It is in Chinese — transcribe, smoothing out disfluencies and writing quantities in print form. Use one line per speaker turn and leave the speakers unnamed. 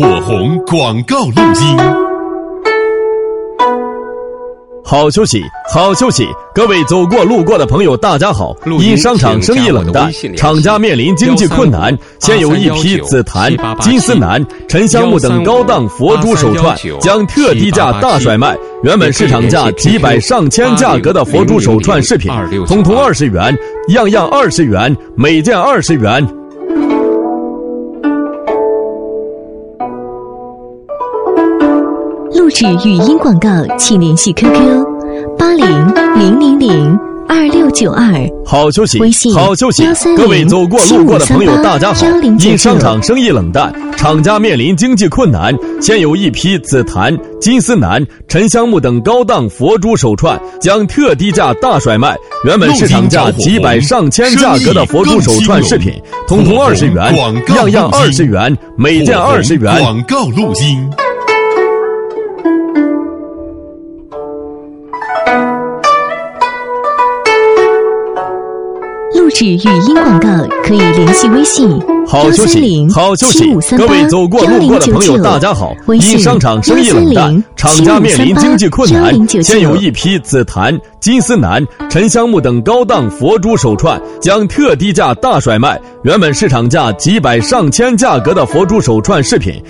火红广告录音。
好休息，好休息！各位走过路过的朋友，大家好。因商场生意冷淡，厂家面临经济困难，现有一批紫檀、金丝楠、沉香木等高档佛珠手串将特低价大甩卖。原本市场价几百上千价格的佛珠手串饰品，统统20元，样样20元，每件20元。
录制语音广告，请联系 QQ8000022692。
好休息，
微信
好休息！各位走过路过的朋友，大家好。因商场生意冷淡，厂家面临经济困难，现有一批紫檀、金丝楠、沉香木等高档佛珠手串将特低价大甩卖。原本市场价几百上千价格的佛珠手串饰品，统统20元，样样20元，每件20元。
广告录音。
录制语音广告可以联系微信
好休息，好休息！各位走过路过的朋友，大家好。因商场生意冷淡，厂家面临经济困难，现有一批紫檀、金丝楠、沉香木等高档佛珠手串将特低价大甩卖。原本市场价几百上千价格的佛珠手串饰品，